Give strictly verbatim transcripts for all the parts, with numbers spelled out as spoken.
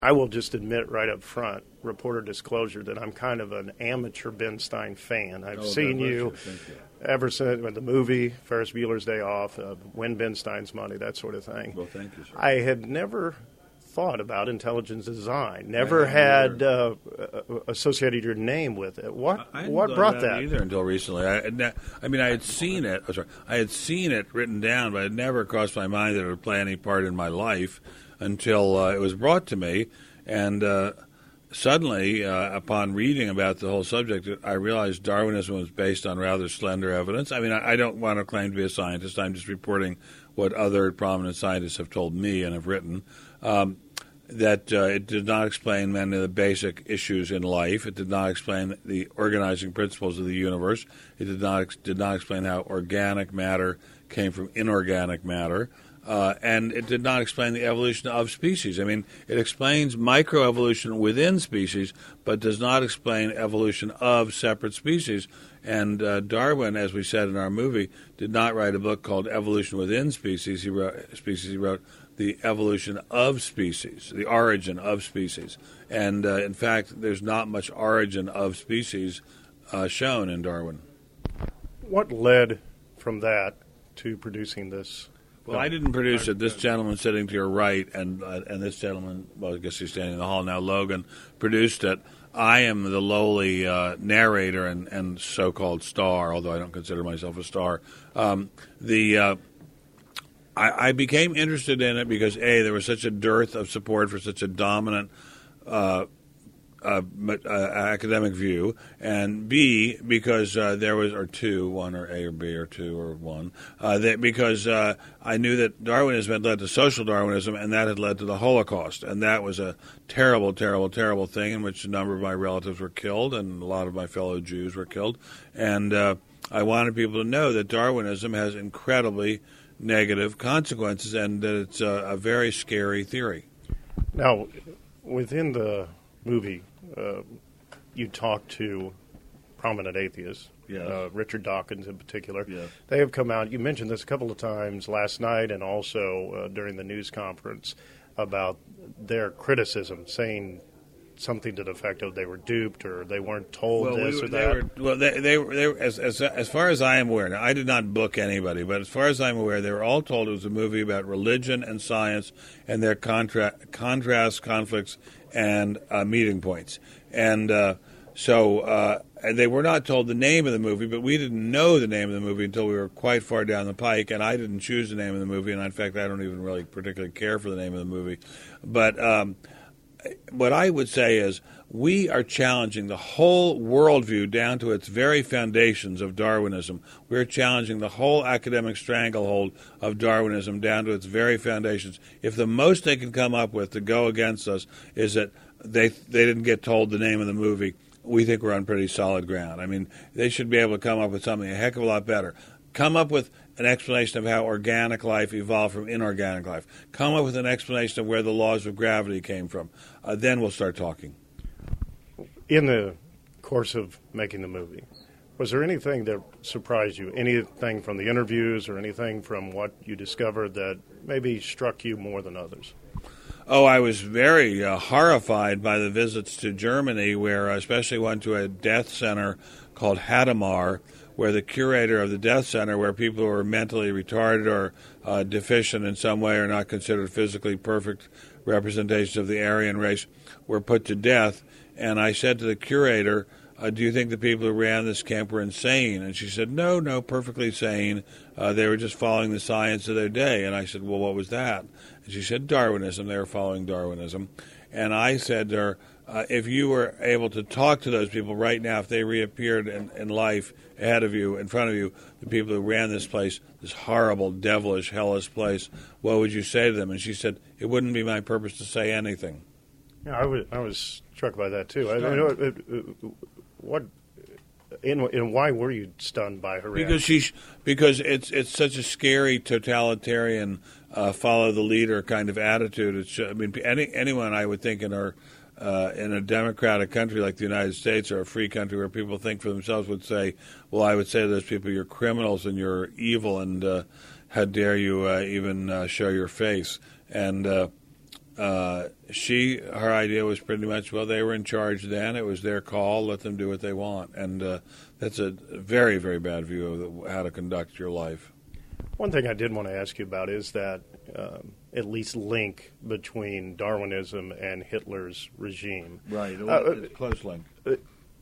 I will just admit right up front, reporter disclosure, that I'm kind of an amateur Ben Stein fan. I've oh, seen you, you. you ever since when the movie, Ferris Bueller's Day Off, uh, Win Ben Stein's Money, that sort of thing. Well, thank you, sir. I had never thought about intelligence design, never had uh, associated your name with it. What I what brought that? Either until recently. I, I mean, I had seen it. Oh, sorry, I had seen it written down, but it never crossed my mind that it would play any part in my life until uh, it was brought to me, and uh, suddenly, uh, upon reading about the whole subject, I realized Darwinism was based on rather slender evidence. I mean, I, I don't want to claim to be a scientist. I'm just reporting what other prominent scientists have told me and have written. Um, that uh, it did not explain many of the basic issues in life. It did not explain the organizing principles of the universe. It did not ex- did not explain how organic matter came from inorganic matter. Uh, and it did not explain the evolution of species. I mean, it explains microevolution within species, but does not explain evolution of separate species. And uh, Darwin, as we said in our movie, did not write a book called Evolution Within Species. He wrote, species, he wrote the evolution of species, the origin of species. And, uh, in fact, there's not much origin of species uh, shown in Darwin. What led from that to producing this? Well, I didn't produce it. This gentleman sitting to your right and uh, and this gentleman, well, I guess he's standing in the hall now, Logan, produced it. I am the lowly uh, narrator and, and so-called star, although I don't consider myself a star. Um, the uh, I, I became interested in it because, A, there was such a dearth of support for such a dominant uh, uh, uh, academic view, and B, because uh, there was, or two, one or A or B or two or one, uh, that because uh, I knew that Darwinism had led to social Darwinism, and that had led to the Holocaust, and that was a terrible, terrible, terrible thing in which a number of my relatives were killed, and a lot of my fellow Jews were killed, and uh, I wanted people to know that Darwinism has incredibly negative consequences, and that it's a, a very scary theory. Now, within the movie, uh, you talk to prominent atheists, yes. uh, Richard Dawkins in particular. Yes. They have come out, you mentioned this a couple of times last night and also uh, during the news conference, about their criticism, saying something to the effect of they were duped or they weren't told well, this we, or they that. Were, well, they, they were, they were as, as, as far as I am aware, now I did not book anybody, but as far as I'm aware, they were all told it was a movie about religion and science and their contra- contrasts, conflicts, and uh, meeting points. And uh, so uh, and they were not told the name of the movie, but we didn't know the name of the movie until we were quite far down the pike, and I didn't choose the name of the movie, and in fact, I don't even really particularly care for the name of the movie. But um, what I would say is we are challenging the whole worldview down to its very foundations of Darwinism. We're challenging the whole academic stranglehold of Darwinism down to its very foundations. If the most they can come up with to go against us is that they they didn't get told the name of the movie, we think we're on pretty solid ground. I mean, they should be able to come up with something a heck of a lot better. Come up with an explanation of how organic life evolved from inorganic life. Come up with an explanation of where the laws of gravity came from. Uh, then we'll start talking. In the course of making the movie, was there anything that surprised you? Anything from the interviews or anything from what you discovered that maybe struck you more than others? Oh, I was very uh, horrified by the visits to Germany, where I especially went to a death center called Hadamar, where the curator of the death center, where people who are mentally retarded or uh, deficient in some way or not considered physically perfect representations of the Aryan race, were put to death. And I said to the curator, uh, do you think the people who ran this camp were insane? And she said, no, no, perfectly sane. Uh, they were just following the science of their day. And I said, well, what was that? And she said, Darwinism. They were following Darwinism. And I said to her, uh, if you were able to talk to those people right now, if they reappeared in, in life ahead of you, in front of you, the people who ran this place, this horrible, devilish, hellish place, what would you say to them? And she said, it wouldn't be my purpose to say anything. Yeah, I was, I was struck by that, too. I, I know, it, it, what, and, and why were you stunned by her Because reaction? she, because it's it's such a scary totalitarian uh, follow the leader kind of attitude. It's, I mean, any anyone I would think in our uh, in a democratic country like the United States or a free country where people think for themselves would say, well, I would say to those people, you're criminals and you're evil, and uh, how dare you uh, even uh, show your face? And uh, uh, she, her idea was pretty much, well, they were in charge then. It was their call. Let them do what they want. And uh, that's a very, very bad view of how to conduct your life. One thing I did want to ask you about is that um, at least link between Darwinism and Hitler's regime. Right, uh, it's a close link. Uh,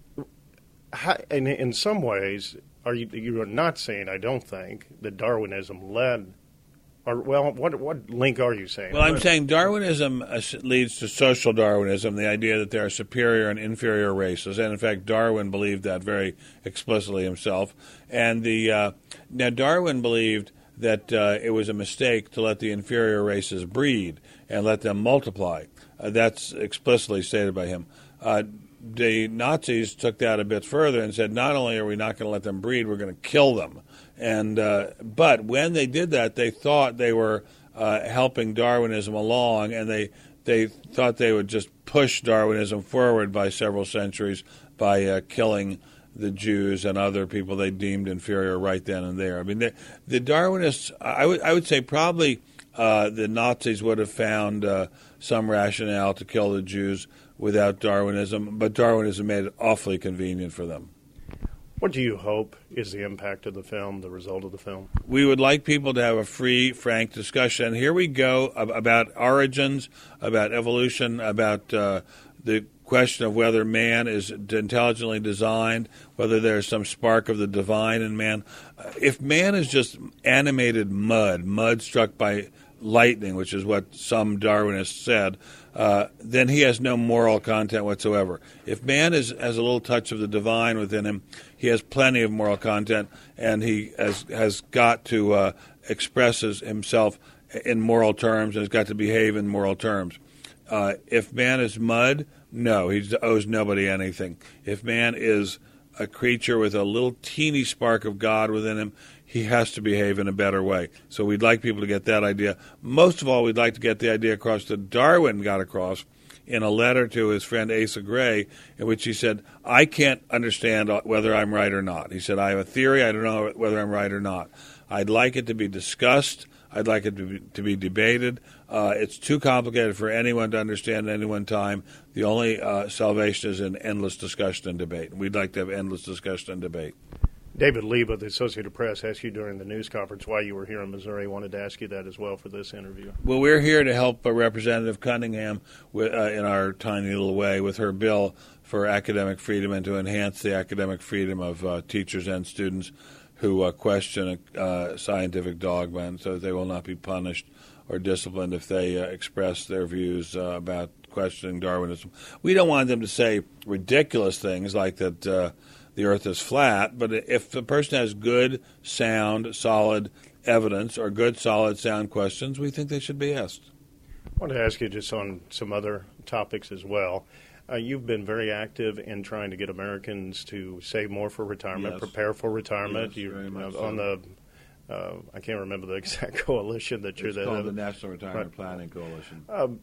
how, in, in some ways, are you you are not saying, I don't think, that Darwinism led, or well, what what link are you saying? Well, I'm saying Darwinism uh, leads to social Darwinism, the idea that there are superior and inferior races, and in fact, Darwin believed that very explicitly himself. And the uh, now Darwin believed that uh, it was a mistake to let the inferior races breed and let them multiply. Uh, that's explicitly stated by him. Uh, the Nazis took that a bit further and said, not only are we not going to let them breed, we're going to kill them. And uh, but when they did that, they thought they were uh, helping Darwinism along, and they they thought they would just push Darwinism forward by several centuries by uh, killing the Jews and other people they deemed inferior right then and there. I mean, the, the Darwinists, I would I would say probably uh, the Nazis would have found uh, some rationale to kill the Jews without Darwinism, but Darwinism made it awfully convenient for them. What do you hope is the impact of the film, the result of the film? We would like people to have a free, frank discussion. Here we go about origins, about evolution, about uh, the question of whether man is intelligently designed, whether there's some spark of the divine in man. If man is just animated mud, mud struck by lightning, which is what some Darwinists said, uh, then he has no moral content whatsoever. If man is, has a little touch of the divine within him, he has plenty of moral content, and he has, has got to uh, express his, himself in moral terms and has got to behave in moral terms. Uh, if man is mud, no, he owes nobody anything. If man is a creature with a little teeny spark of God within him, he has to behave in a better way. So we'd like people to get that idea. Most of all, we'd like to get the idea across that Darwin got across in a letter to his friend Asa Gray, in which he said, I can't understand whether I'm right or not. He said, I have a theory, I don't know whether I'm right or not. I'd like it to be discussed. I'd like it to be, to be debated. Uh, it's too complicated for anyone to understand at any one time. The only uh, salvation is in endless discussion and debate. We'd like to have endless discussion and debate. David Lieb of the Associated Press asked you during the news conference why you were here in Missouri. I wanted to ask you that as well for this interview. Well, we're here to help uh, Representative Cunningham with, uh, in our tiny little way with her bill for academic freedom and to enhance the academic freedom of uh, teachers and students who uh, question a uh, scientific dogma, and so they will not be punished or disciplined if they uh, express their views uh, about questioning Darwinism. We don't want them to say ridiculous things like that uh, the earth is flat, but if the person has good, sound, solid evidence or good, solid, sound questions, we think they should be asked. I want to ask you just on some other topics as well. Uh, you've been very active in trying to get Americans to save more for retirement, yes. prepare for retirement. Yes, you very much uh, on so. the, uh, I can't remember the exact coalition that you're it's the called uh, the National Retirement right. Planning Coalition. Um,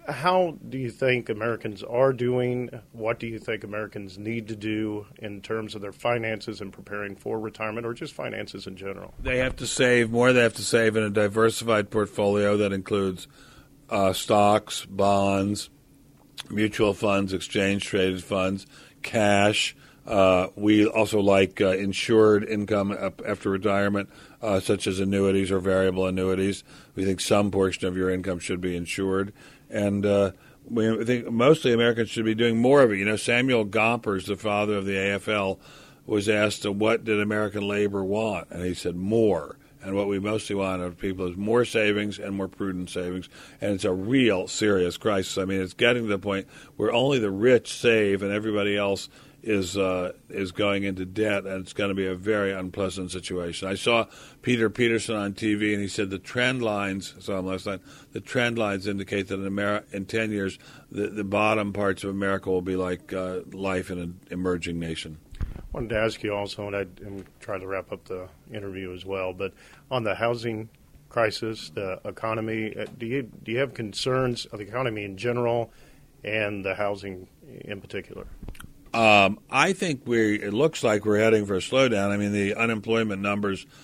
how do you think Americans are doing? What do you think Americans need to do in terms of their finances and preparing for retirement, or just finances in general? They have to save more. They have to save in a diversified portfolio that includes uh, stocks, bonds, mutual funds, exchange-traded funds, cash. Uh, we also like uh, insured income after retirement, uh, such as annuities or variable annuities. We think some portion of your income should be insured. And uh, we think mostly Americans should be doing more of it. You know, Samuel Gompers, the father of the A F L, was asked, uh, what did American labor want? And he said, more. And what we mostly want of people is more savings and more prudent savings. And it's a real serious crisis. I mean, it's getting to the point where only the rich save and everybody else is uh, is going into debt, and it's going to be a very unpleasant situation. I saw Peter Peterson on T V, and he said the trend lines, I saw him last night, the trend lines indicate that in, Ameri- in ten years, the, the bottom parts of America will be like uh, life in an emerging nation. I wanted to ask you also, and I'm trying to wrap up the interview as well, but on the housing crisis, the economy, do you do you have concerns of the economy in general and the housing in particular? Um, I think we. It looks like we're heading for a slowdown. I mean, the unemployment numbers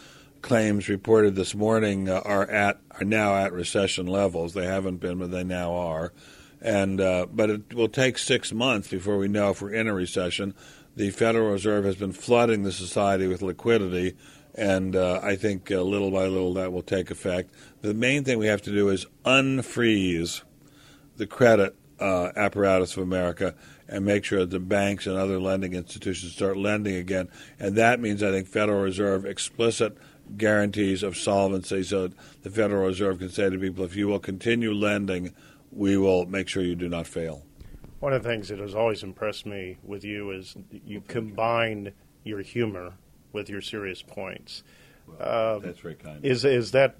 claims reported this morning uh, are at are now at recession levels. They haven't been, but they now are. And uh, but it will take six months before we know if we're in a recession. The Federal Reserve has been flooding the society with liquidity, and uh, I think uh, little by little that will take effect. The main thing we have to do is unfreeze the credit uh, apparatus of America and make sure that the banks and other lending institutions start lending again. And that means, I think, Federal Reserve explicit guarantees of solvency so that the Federal Reserve can say to people, if you will continue lending, we will make sure you do not fail. One of the things that has always impressed me with you is you combine your humor with your serious points. Uh, That's very kind. Is is that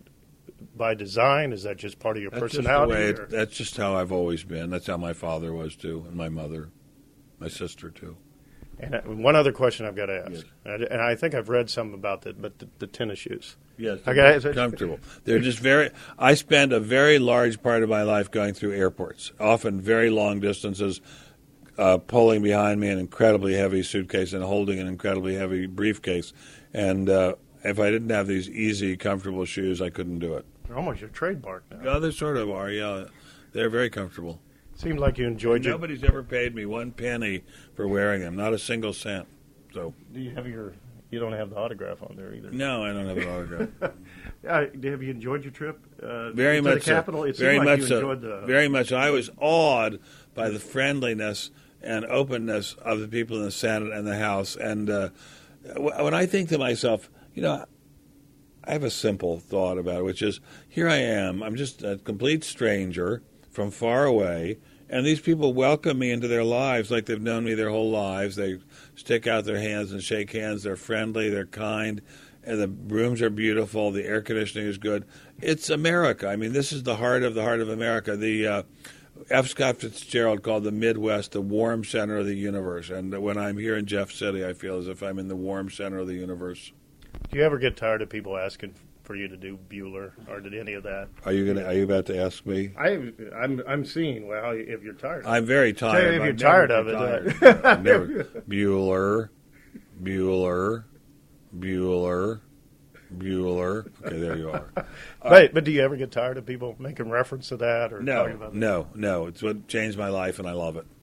by design? Is that just part of your that's personality? Just the way it, that's just how I've always been. That's how my father was too, and my mother, my sister too. And uh, one other question I've got to ask, yes. and, and I think I've read some about it, but the, the tennis shoes. Yes, okay, they're comfortable. They're just very. I spend a very large part of my life going through airports, often very long distances, uh, pulling behind me an incredibly heavy suitcase and holding an incredibly heavy briefcase. And uh, if I didn't have these easy, comfortable shoes, I couldn't do it. They're almost your trademark now. Yeah, they sort of are. Yeah, they're very comfortable. Seemed like you enjoyed your... Nobody's ever paid me one penny for wearing them, not a single cent. So, do you have your? You don't have the autograph on there either. No, I don't have an autograph. uh, have you enjoyed your trip? Uh, very to much the Capitol? so. It very seemed much like you so. enjoyed the... Very much. I was awed by the friendliness and openness of the people in the Senate and the House. And uh, when I think to myself, you know, I have a simple thought about it, which is, here I am. I'm just a complete stranger from far away, and these people welcome me into their lives like they've known me their whole lives. They stick out their hands and shake hands. They're friendly. They're kind. And the rooms are beautiful. The air conditioning is good. It's America. I mean, this is the heart of the heart of America. The uh, F. Scott Fitzgerald called the Midwest the warm center of the universe. And when I'm here in Jeff City, I feel as if I'm in the warm center of the universe. Do you ever get tired of people asking for you to do Bueller, or did any of that? Are you gonna? Are you about to ask me? I, I'm I'm seeing well if you're tired. I'm very tired. Say if you're I've tired of tired. it. Uh, never. Bueller, Bueller, Bueller, Bueller. Okay, there you are. But right. but do you ever get tired of people making reference to that or no, talking about that? No, no. It's what changed my life, and I love it.